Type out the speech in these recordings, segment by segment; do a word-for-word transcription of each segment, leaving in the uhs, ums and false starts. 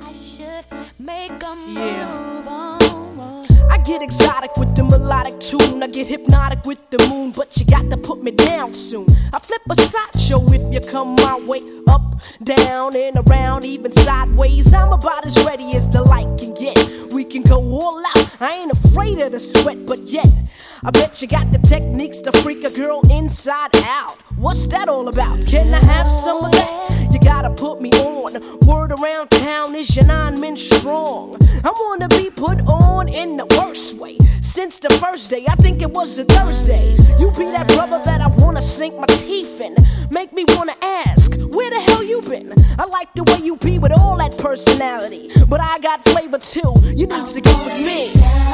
I should make a move Yeah. on. I get exotic with the melodic tune. I get hypnotic with the moon, but you got to put me down soon. I flip a sideshow if you come my way. Up, down, and around, even sideways. I'm about as ready as the light can get. We can go all out. I ain't afraid of the sweat, but yet I bet you got the techniques to freak a girl inside out. What's that all about? Can I have some of that? You gotta put me on. Word around town is your nine men strong. I wanna be put on in the worst way. Since the first day, I think it was a Thursday. You be that brother that I wanna sink my teeth in. Make me wanna ask, where the hell you been? I like the way you be with all that personality, but I got flavor too. You need to get with me.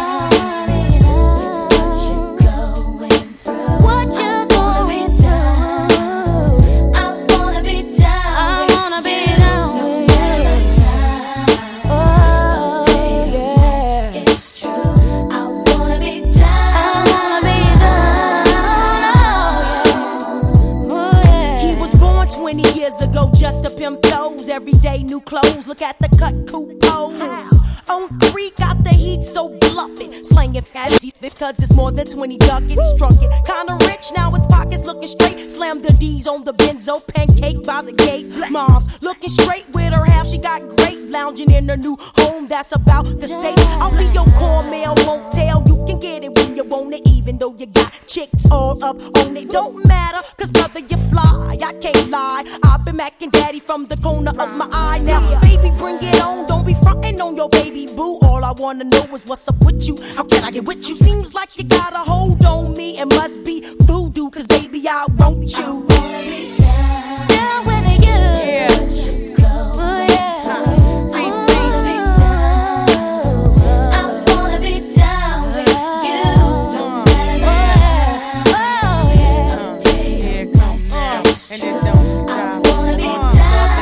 What you going through? I wanna be down. I wanna be down with you. Oh yeah, it's true. I wanna be down. I wanna be down. Oh yeah. He was born twenty years ago just to pimp those. Every day new clothes. Look at the cut, coupe pose. On three, got the heat, so bluffing. Slanging as he because it's more than twenty ducats. Struck it, kinda rich, now his pockets looking straight. Slam the D's on the benzo, pancake by the gate. Mom's looking straight with her half, she got great. Lounging in her new home, that's about the state. I'll be your cornmeal, won't tell. You can get it when you want it, even though you got chicks all up on it. Don't matter, cause brother, you fly, I can't lie. I've been macking daddy from the corner of my eye. Now, baby, bring it on, don't be frontin' on your baby boo. All I wanna know is what's up with you. How can I get with you? Seems like you got a hold on me. It must be voodoo, cause baby, I want you. I wanna be down, down with you. Yeah. Oh yeah. T I T. wanna be down. I wanna be down with you. No matter the time. Oh yeah. Here come now, and it don't I stop. wanna be Uh,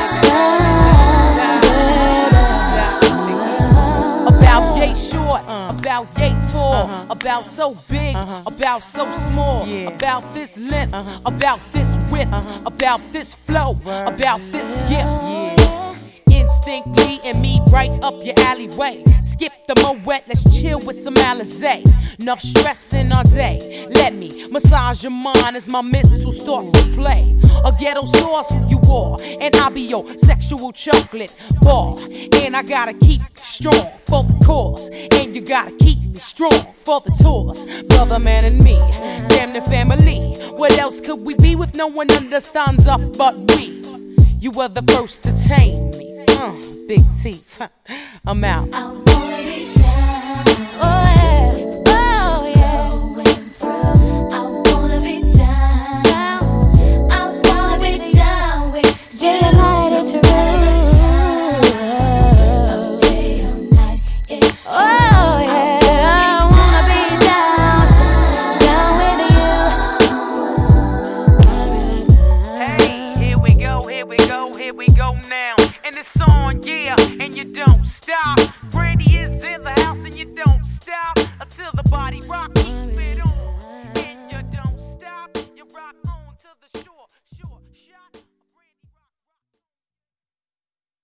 down. About yay short, about yay tall, Uh-huh. about so big, about so small, Yeah. about this length, about this width, about this flow, about this gift. Instinctly and me right up your alleyway. Skip the Moet, let's chill with some Alizé. Enough stressing all day. Let me massage your mind as my mental starts to play. A ghetto sauce who you are, and I'll be your sexual chocolate bar. And I gotta keep strong for the cause, and you gotta keep me strong for the tours. Brother, man, and me, damn the family. What else could we be with no one understands us but we? You were the first to tame me. Uh, big teeth. I'm out. I wanna be down. Oh yeah. Oh yeah. I wanna be down. I wanna be down with you. Day and night, it's a real. Day or night, it's true. Oh yeah. I wanna be down, down with you. Hey, here we go, here we go, here we go now. And it's on, yeah, and you don't stop.